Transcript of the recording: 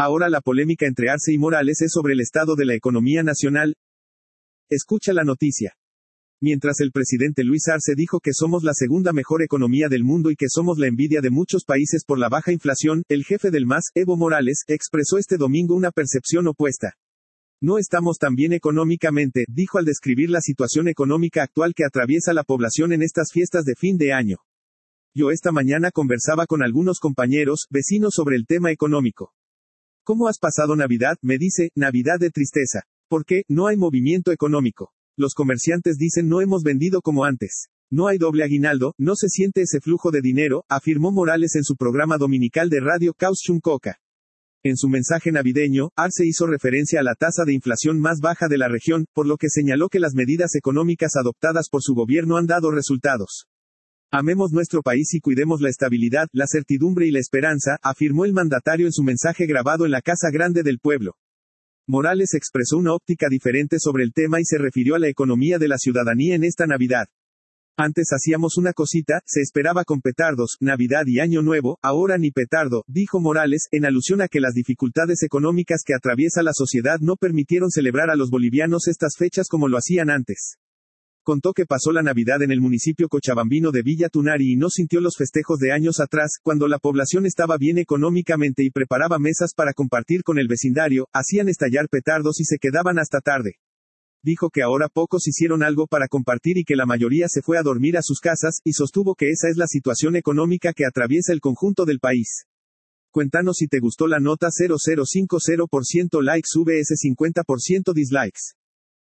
Ahora la polémica entre Arce y Morales es sobre el estado de la economía nacional. Escucha la noticia. Mientras el presidente Luis Arce dijo que somos la segunda mejor economía del mundo y que somos la envidia de muchos países por la baja inflación, el jefe del MAS, Evo Morales, expresó este domingo una percepción opuesta. No estamos tan bien económicamente, dijo al describir la situación económica actual que atraviesa la población en estas fiestas de fin de año. Yo esta mañana conversaba con algunos compañeros, vecinos sobre el tema económico. ¿Cómo has pasado Navidad? Me dice, Navidad de tristeza. ¿Por qué? No hay movimiento económico. Los comerciantes dicen no hemos vendido como antes. No hay doble aguinaldo, no se siente ese flujo de dinero, afirmó Morales en su programa dominical de radio Caus Chuncoca. En su mensaje navideño, Arce hizo referencia a la tasa de inflación más baja de la región, por lo que señaló que las medidas económicas adoptadas por su gobierno han dado resultados. Amemos nuestro país y cuidemos la estabilidad, la certidumbre y la esperanza, afirmó el mandatario en su mensaje grabado en la Casa Grande del Pueblo. Morales expresó una óptica diferente sobre el tema y se refirió a la economía de la ciudadanía en esta Navidad. Antes hacíamos una cosita, se esperaba con petardos, Navidad y Año Nuevo, ahora ni petardo, dijo Morales, en alusión a que las dificultades económicas que atraviesa la sociedad no permitieron celebrar a los bolivianos estas fechas como lo hacían antes. Contó que pasó la Navidad en el municipio cochabambino de Villa Tunari y no sintió los festejos de años atrás, cuando la población estaba bien económicamente y preparaba mesas para compartir con el vecindario, hacían estallar petardos y se quedaban hasta tarde. Dijo que ahora pocos hicieron algo para compartir y que la mayoría se fue a dormir a sus casas, y sostuvo que esa es la situación económica que atraviesa el conjunto del país. Cuéntanos si te gustó la nota. 0050% likes vs 50% dislikes.